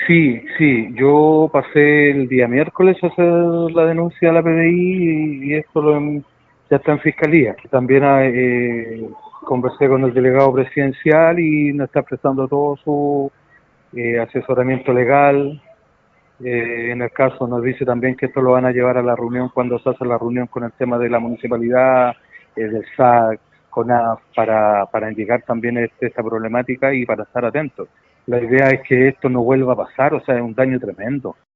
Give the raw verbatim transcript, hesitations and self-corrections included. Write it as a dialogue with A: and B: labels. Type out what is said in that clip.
A: Sí, sí, yo pasé el día miércoles a hacer la denuncia a la P D I y, y esto lo en- ya está en fiscalía. También eh, conversé con el delegado presidencial y nos está prestando todo su eh, asesoramiento legal. Eh, en el caso nos dice también que esto lo van a llevar a la reunión cuando se hace la reunión con el tema de la municipalidad, eh, del S A C, CONAF, para, para indicar también este, esta problemática y para estar atentos. La idea es que esto no vuelva a pasar, o sea, es un daño tremendo.